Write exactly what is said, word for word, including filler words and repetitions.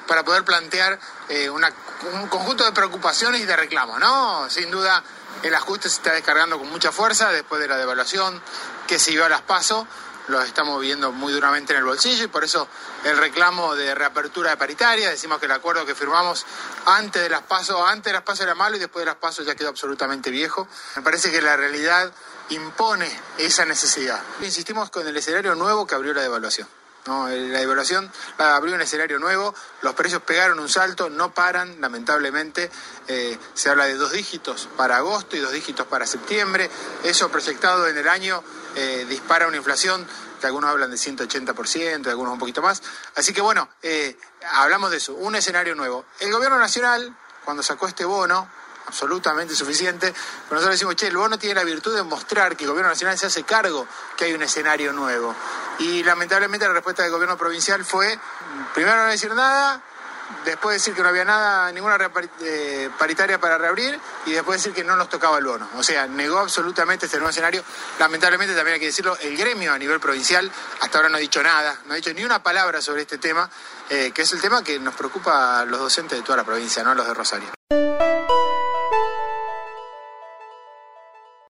para poder plantear eh, una, un conjunto de preocupaciones y de reclamos, ¿no? Sin duda, el ajuste se está descargando con mucha fuerza después de la devaluación que siguió a las PASO. Los estamos viendo muy duramente en el bolsillo y por eso el reclamo de reapertura de paritaria. Decimos que el acuerdo que firmamos antes de las PASO, antes de las PASO era malo y después de las PASO ya quedó absolutamente viejo. Me parece que la realidad impone esa necesidad. Insistimos con el escenario nuevo que abrió la devaluación. No, la devaluación abrió un escenario nuevo, los precios pegaron un salto, no paran, lamentablemente. Eh, se habla de dos dígitos para agosto y dos dígitos para septiembre. Eso proyectado en el año eh, dispara una inflación que algunos hablan de ciento ochenta por ciento, algunos un poquito más. Así que bueno, eh, hablamos de eso, un escenario nuevo. El gobierno nacional, cuando sacó este bono, absolutamente suficiente, pero nosotros decimos, che, el bono tiene la virtud de mostrar que el gobierno nacional se hace cargo que hay un escenario nuevo. Y lamentablemente la respuesta del gobierno provincial fue, primero no decir nada, después decir que no había nada, ninguna paritaria para reabrir, y después decir que no nos tocaba el bono. O sea, negó absolutamente este nuevo escenario. Lamentablemente también hay que decirlo, el gremio a nivel provincial hasta ahora no ha dicho nada, no ha dicho ni una palabra sobre este tema, eh, que es el tema que nos preocupa a los docentes de toda la provincia, no a los de Rosario.